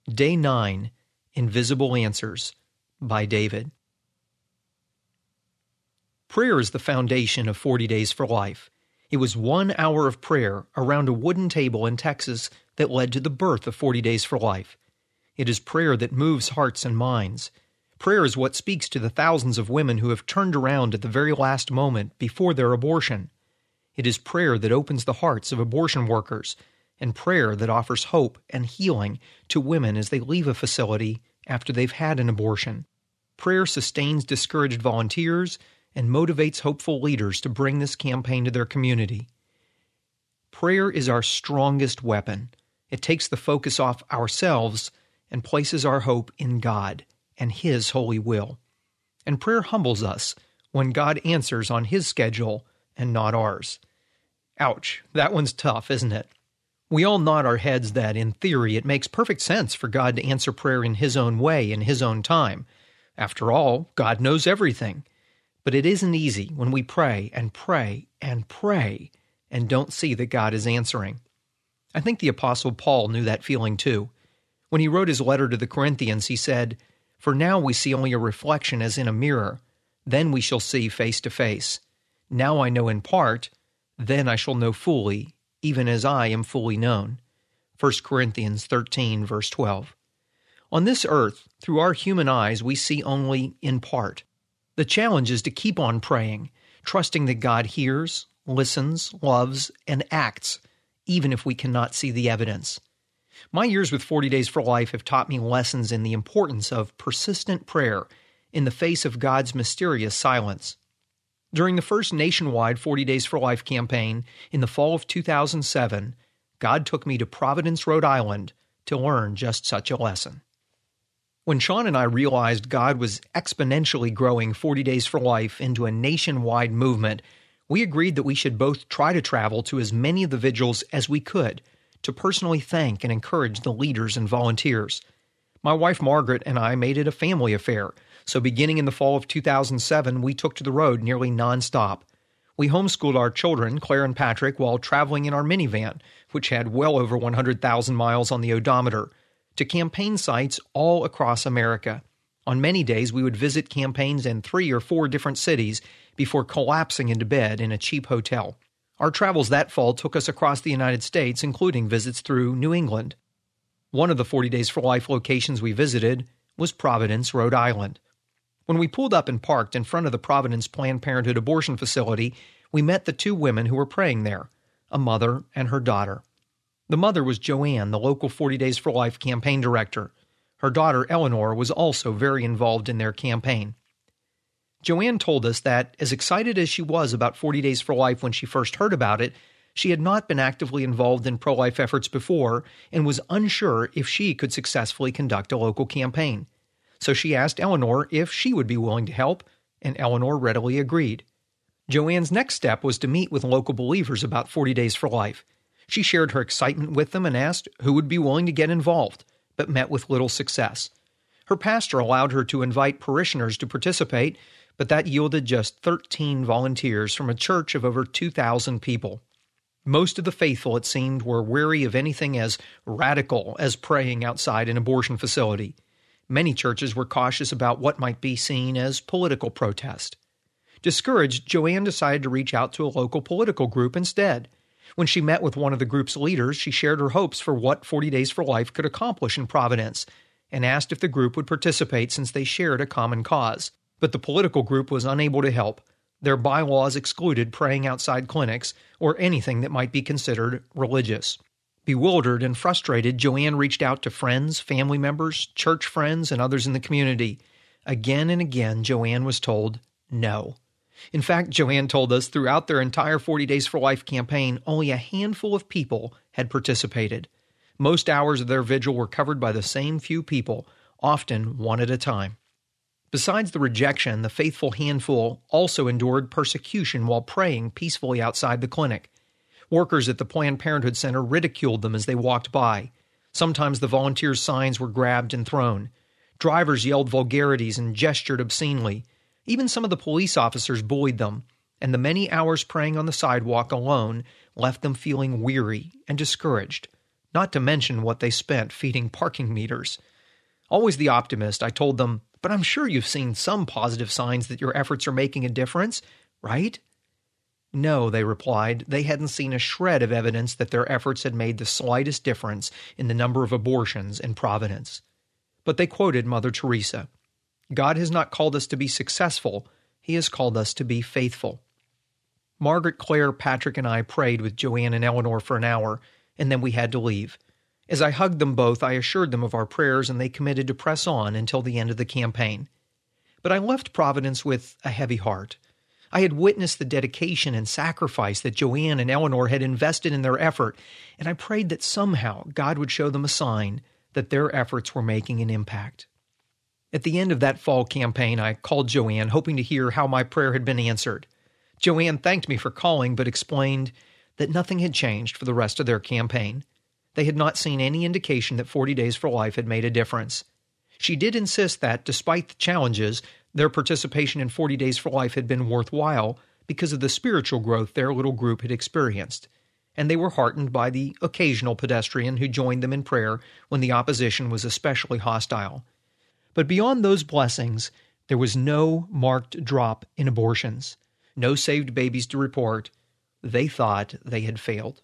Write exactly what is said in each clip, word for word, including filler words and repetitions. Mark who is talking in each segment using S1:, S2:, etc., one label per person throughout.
S1: Day nine, Invisible Answers, by David. Prayer is the foundation of forty Days for Life. It was one hour of prayer around a wooden table in Texas that led to the birth of forty Days for Life. It is prayer that moves hearts and minds. Prayer is what speaks to the thousands of women who have turned around at the very last moment before their abortion. It is prayer that opens the hearts of abortion workers, and prayer that offers hope and healing to women as they leave a facility after they've had an abortion. Prayer sustains discouraged volunteers and motivates hopeful leaders to bring this campaign to their community. Prayer is our strongest weapon. It takes the focus off ourselves and places our hope in God and His holy will. And prayer humbles us when God answers on His schedule and not ours. Ouch, that one's tough, isn't it? We all nod our heads that, in theory, it makes perfect sense for God to answer prayer in His own way, in His own time. After all, God knows everything. But it isn't easy when we pray and pray and pray and don't see that God is answering. I think the Apostle Paul knew that feeling too. When he wrote his letter to the Corinthians, he said, "For now we see only a reflection as in a mirror. Then we shall see face to face. Now I know in part, then I shall know fully, even as I am fully known." First Corinthians thirteen, verse twelve. On this earth, through our human eyes, we see only in part. The challenge is to keep on praying, trusting that God hears, listens, loves, and acts, even if we cannot see the evidence. My years with forty Days for Life have taught me lessons in the importance of persistent prayer in the face of God's mysterious silence. During the first nationwide forty Days for Life campaign in the fall of two thousand seven, God took me to Providence, Rhode Island, to learn just such a lesson. When Sean and I realized God was exponentially growing forty Days for Life into a nationwide movement, we agreed that we should both try to travel to as many of the vigils as we could to personally thank and encourage the leaders and volunteers. My wife Margaret and I made it a family affair, so beginning in the fall of two thousand seven, we took to the road nearly nonstop. We homeschooled our children, Claire and Patrick, while traveling in our minivan, which had well over one hundred thousand miles on the odometer, to campaign sites all across America. On many days, we would visit campaigns in three or four different cities before collapsing into bed in a cheap hotel. Our travels that fall took us across the United States, including visits through New England. One of the forty Days for Life locations we visited was Providence, Rhode Island. When we pulled up and parked in front of the Providence Planned Parenthood abortion facility, we met the two women who were praying there, a mother and her daughter. The mother was Joanne, the local forty Days for Life campaign director. Her daughter, Eleanor, was also very involved in their campaign. Joanne told us that, as excited as she was about forty Days for Life when she first heard about it, she had not been actively involved in pro-life efforts before and was unsure if she could successfully conduct a local campaign. So she asked Eleanor if she would be willing to help, and Eleanor readily agreed. Joanne's next step was to meet with local believers about forty Days for Life. She shared her excitement with them and asked who would be willing to get involved, but met with little success. Her pastor allowed her to invite parishioners to participate, but that yielded just thirteen volunteers from a church of over two thousand people. Most of the faithful, it seemed, were wary of anything as radical as praying outside an abortion facility. Many churches were cautious about what might be seen as political protest. Discouraged, Joanne decided to reach out to a local political group instead. When she met with one of the group's leaders, she shared her hopes for what forty Days for Life could accomplish in Providence and asked if the group would participate since they shared a common cause. But the political group was unable to help. Their bylaws excluded praying outside clinics or anything that might be considered religious. Bewildered and frustrated, Joanne reached out to friends, family members, church friends, and others in the community. Again and again, Joanne was told no. In fact, Joanne told us throughout their entire forty Days for Life campaign, only a handful of people had participated. Most hours of their vigil were covered by the same few people, often one at a time. Besides the rejection, the faithful handful also endured persecution while praying peacefully outside the clinic. Workers at the Planned Parenthood Center ridiculed them as they walked by. Sometimes the volunteers' signs were grabbed and thrown. Drivers yelled vulgarities and gestured obscenely. Even some of the police officers bullied them, and the many hours praying on the sidewalk alone left them feeling weary and discouraged. not to mention what they spent feeding parking meters. Always the optimist, I told them, but I'm sure you've seen some positive signs that your efforts are making a difference, right? No, they replied. They hadn't seen a shred of evidence that their efforts had made the slightest difference in the number of abortions in Providence. But they quoted Mother Teresa. God has not called us to be successful. He has called us to be faithful. Margaret, Claire, Patrick, and I prayed with Joanne and Eleanor for an hour, and then we had to leave. As I hugged them both, I assured them of our prayers, and they committed to press on until the end of the campaign. But I left Providence with a heavy heart. I had witnessed the dedication and sacrifice that Joanne and Eleanor had invested in their effort, and I prayed that somehow God would show them a sign that their efforts were making an impact. At the end of that fall campaign, I called Joanne, hoping to hear how my prayer had been answered. Joanne thanked me for calling, but explained that nothing had changed for the rest of their campaign. They had not seen any indication that forty Days for Life had made a difference. She did insist that, despite the challenges, their participation in forty Days for Life had been worthwhile because of the spiritual growth their little group had experienced, and they were heartened by the occasional pedestrian who joined them in prayer when the opposition was especially hostile. But beyond those blessings, there was no marked drop in abortions, no saved babies to report. They thought they had failed.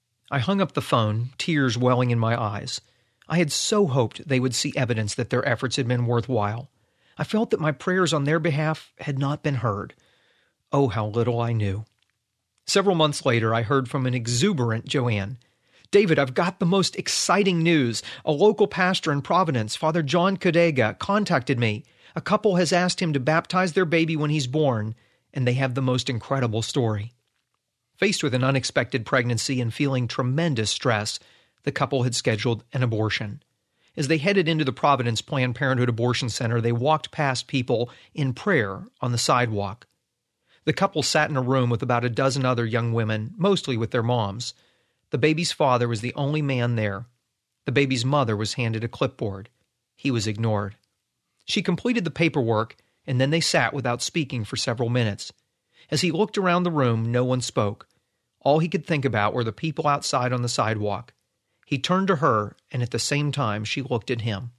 S1: I hung up the phone, tears welling in my eyes. I had so hoped they would see evidence that their efforts had been worthwhile. I felt that my prayers on their behalf had not been heard. Oh, how little I knew. Several months later, I heard from an exuberant Joanne. David, I've got the most exciting news. A local pastor in Providence, Father John Codega, contacted me. A couple has asked him to baptize their baby when he's born, and they have the most incredible story. Faced with an unexpected pregnancy and feeling tremendous stress, the couple had scheduled an abortion. As they headed into the Providence Planned Parenthood Abortion Center, they walked past people in prayer on the sidewalk. The couple sat in a room with about a dozen other young women, mostly with their moms. The baby's father was the only man there. The baby's mother was handed a clipboard. He was ignored. She completed the paperwork, and then they sat without speaking for several minutes. As he looked around the room, no one spoke. All he could think about were the people outside on the sidewalk. He turned to her, and at the same time she looked at him.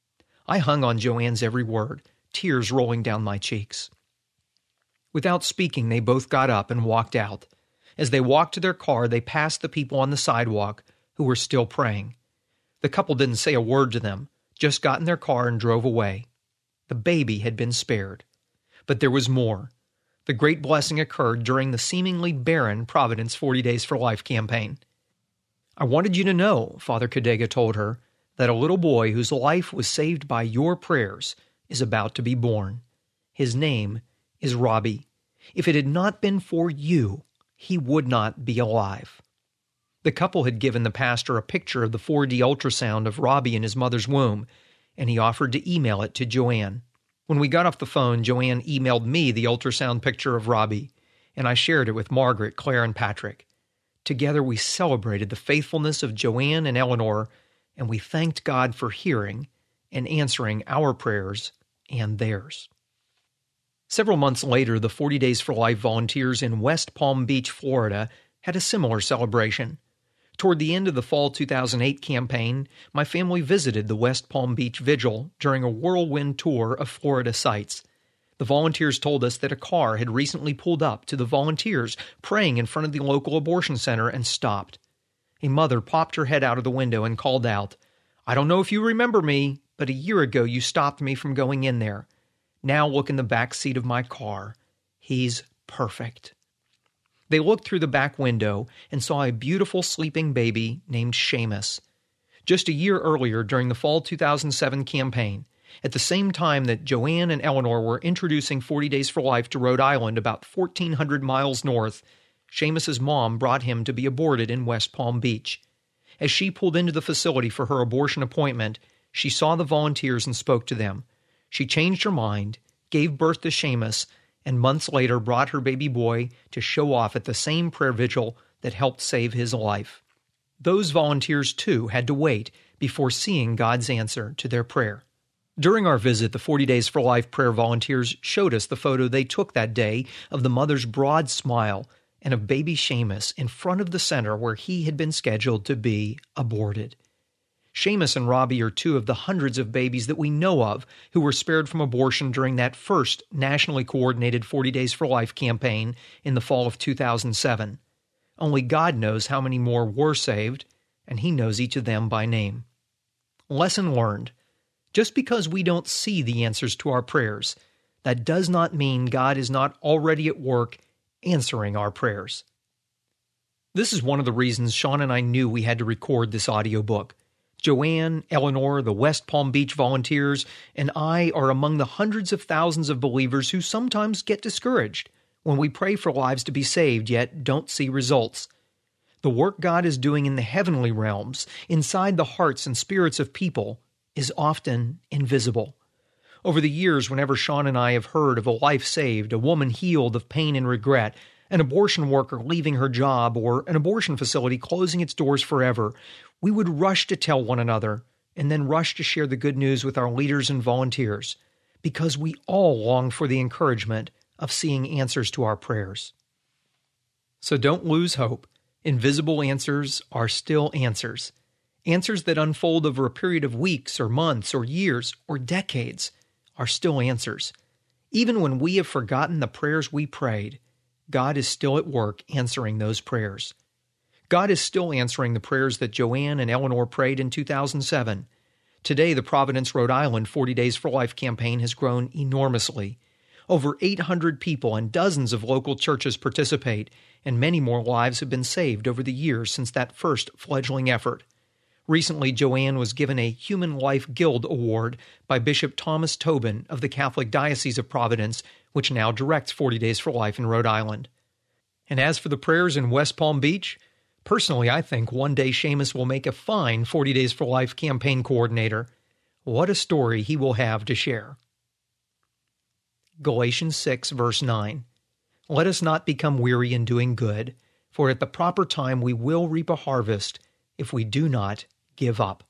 S1: I hung on Joanne's every word, tears rolling down my cheeks. Without speaking, they both got up and walked out. As they walked to their car, they passed the people on the sidewalk who were still praying. The couple didn't say a word to them, just got in their car and drove away. The baby had been spared. But there was more. The great blessing occurred during the seemingly barren Providence forty Days for Life campaign. I wanted you to know, Father Codega told her, that a little boy whose life was saved by your prayers is about to be born. His name is Robbie. If it had not been for you, he would not be alive. The couple had given the pastor a picture of the four D ultrasound of Robbie in his mother's womb, and he offered to email it to Joanne. When we got off the phone, Joanne emailed me the ultrasound picture of Robbie, and I shared it with Margaret, Claire, and Patrick. Together we celebrated the faithfulness of Joanne and Eleanor, and we thanked God for hearing and answering our prayers and theirs. Several months later, the forty Days for Life volunteers in West Palm Beach, Florida, had a similar celebration. Toward the end of the fall two thousand eight campaign, my family visited the West Palm Beach Vigil during a whirlwind tour of Florida sites. The volunteers told us that a car had recently pulled up to the volunteers praying in front of the local abortion center and stopped. A mother popped her head out of the window and called out, "I don't know if you remember me, but a year ago you stopped me from going in there. Now look in the back seat of my car. He's perfect." They looked through the back window and saw a beautiful sleeping baby named Seamus. Just a year earlier, during the fall two thousand seven campaign, at the same time that Joanne and Eleanor were introducing forty Days for Life to Rhode Island about fourteen hundred miles north, Seamus's mom brought him to be aborted in West Palm Beach. As she pulled into the facility for her abortion appointment, she saw the volunteers and spoke to them. She changed her mind, gave birth to Seamus, and months later brought her baby boy to show off at the same prayer vigil that helped save his life. Those volunteers, too, had to wait before seeing God's answer to their prayer. During our visit, the forty Days for Life prayer volunteers showed us the photo they took that day of the mother's broad smile and of baby Seamus in front of the center where he had been scheduled to be aborted. Seamus and Robbie are two of the hundreds of babies that we know of who were spared from abortion during that first nationally coordinated forty Days for Life campaign in the fall of two thousand seven. Only God knows how many more were saved, and He knows each of them by name. Lesson learned. Just because we don't see the answers to our prayers, that does not mean God is not already at work answering our prayers. This is one of the reasons Sean and I knew we had to record this audiobook. Joanne, Eleanor, the West Palm Beach volunteers, and I are among the hundreds of thousands of believers who sometimes get discouraged when we pray for lives to be saved yet don't see results. The work God is doing in the heavenly realms, inside the hearts and spirits of people, is often invisible. Over the years, whenever Sean and I have heard of a life saved, a woman healed of pain and regret, an abortion worker leaving her job, or an abortion facility closing its doors forever, we would rush to tell one another and then rush to share the good news with our leaders and volunteers, because we all long for the encouragement of seeing answers to our prayers. So don't lose hope. Invisible answers are still answers. Answers that unfold over a period of weeks or months or years or decades are still answers. Even when we have forgotten the prayers we prayed, God is still at work answering those prayers. God is still answering the prayers that Joanne and Eleanor prayed in two thousand seven. Today, the Providence, Rhode Island forty Days for Life campaign has grown enormously. Over eight hundred people and dozens of local churches participate, and many more lives have been saved over the years since that first fledgling effort. Recently, Joanne was given a Human Life Guild Award by Bishop Thomas Tobin of the Catholic Diocese of Providence, which now directs forty Days for Life in Rhode Island. And as for the prayers in West Palm Beach, personally, I think one day Seamus will make a fine forty Days for Life campaign coordinator. What a story he will have to share. Galatians six, verse nine. Let us not become weary in doing good, for at the proper time we will reap a harvest if we do not give up.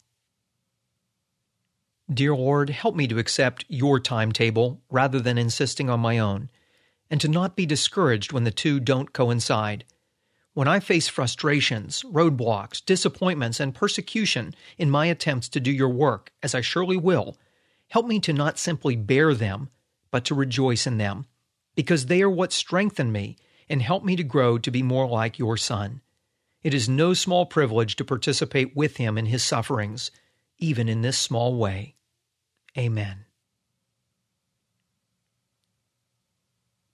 S1: Dear Lord, help me to accept your timetable rather than insisting on my own, and to not be discouraged when the two don't coincide. When I face frustrations, roadblocks, disappointments, and persecution in my attempts to do your work, as I surely will, help me to not simply bear them, but to rejoice in them, because they are what strengthen me and help me to grow to be more like your Son. It is no small privilege to participate with him in his sufferings, even in this small way. Amen.